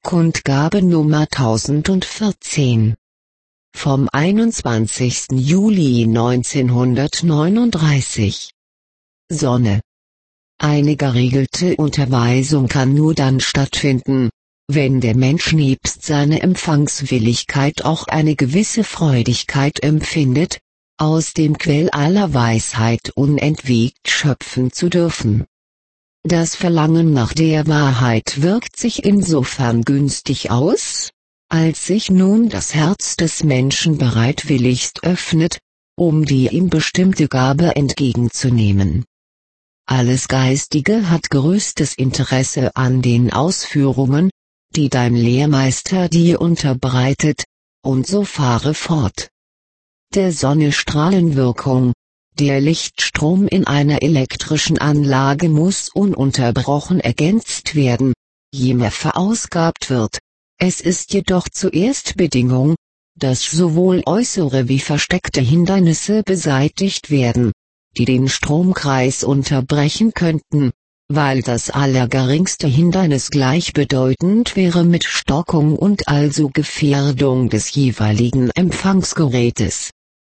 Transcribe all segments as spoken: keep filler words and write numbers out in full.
Kundgabe Nummer tausendvierzehn. Vom einundzwanzigsten Juli neunzehnhundertneununddreißig. Sonne. Eine geregelte Unterweisung kann nur dann stattfinden, wenn der Mensch nebst seiner Empfangswilligkeit auch eine gewisse Freudigkeit empfindet, aus dem Quell aller Weisheit unentwegt schöpfen zu dürfen. Das Verlangen nach der Wahrheit wirkt sich insofern günstig aus, als sich nun das Herz des Menschen bereitwilligst öffnet, um die ihm bestimmte Gabe entgegenzunehmen. Alles Geistige hat größtes Interesse an den Ausführungen, die dein Lehrmeister dir unterbreitet, und so fahre fort. Der Sonne Strahlenwirkung. Der Lichtstrom in einer elektrischen Anlage muss ununterbrochen ergänzt werden, je mehr verausgabt wird. Es ist jedoch zuerst Bedingung, dass sowohl äußere wie versteckte Hindernisse beseitigt werden, die den Stromkreis unterbrechen könnten, weil das allergeringste Hindernis gleichbedeutend wäre mit Stockung und also Gefährdung des jeweiligen Empfangsgerätes.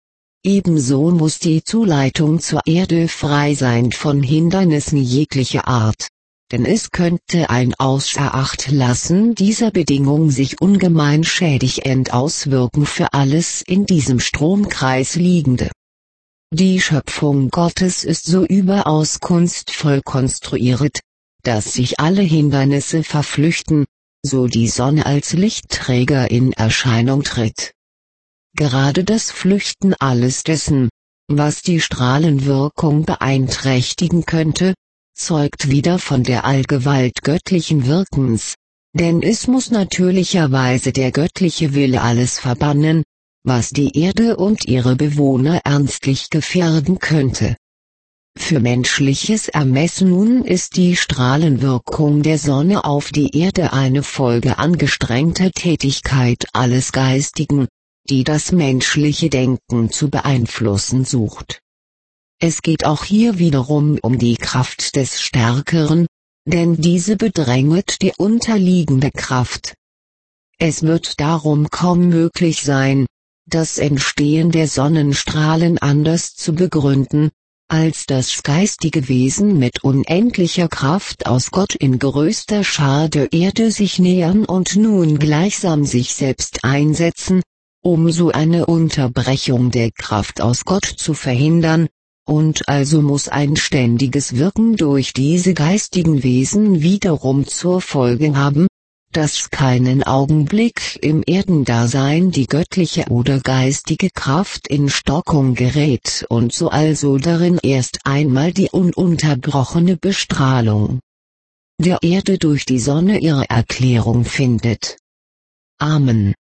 Ebenso muss die Zuleitung zur Erde frei sein von Hindernissen jeglicher Art, denn es könnte ein Außerachtlassen dieser Bedingung sich ungemein schädigend auswirken für alles in diesem Stromkreis Liegende. Die Schöpfung Gottes ist so überaus kunstvoll konstruiert, dass sich alle Hindernisse verflüchten, so die Sonne als Lichtträger in Erscheinung tritt. Gerade das Flüchten alles dessen, was die Strahlenwirkung beeinträchtigen könnte, zeugt wieder von der Allgewalt göttlichen Wirkens, denn es muss natürlicherweise der göttliche Wille alles verbannen, was die Erde und ihre Bewohner ernstlich gefährden könnte. Für menschliches Ermessen nun ist die Strahlenwirkung der Sonne auf die Erde eine Folge angestrengter Tätigkeit alles Geistigen, die das menschliche Denken zu beeinflussen sucht. Es geht auch hier wiederum um die Kraft des Stärkeren, denn diese bedränget die unterliegende Kraft. Es wird darum kaum möglich sein, das Entstehen der Sonnenstrahlen anders zu begründen, als das geistige Wesen mit unendlicher Kraft aus Gott in größter Schar der Erde sich nähern und nun gleichsam sich selbst einsetzen, um so eine Unterbrechung der Kraft aus Gott zu verhindern, und also muss ein ständiges Wirken durch diese geistigen Wesen wiederum zur Folge haben, dass keinen Augenblick im Erdendasein die göttliche oder geistige Kraft in Stockung gerät und so also darin erst einmal die ununterbrochene Bestrahlung der Erde durch die Sonne ihre Erklärung findet. Amen.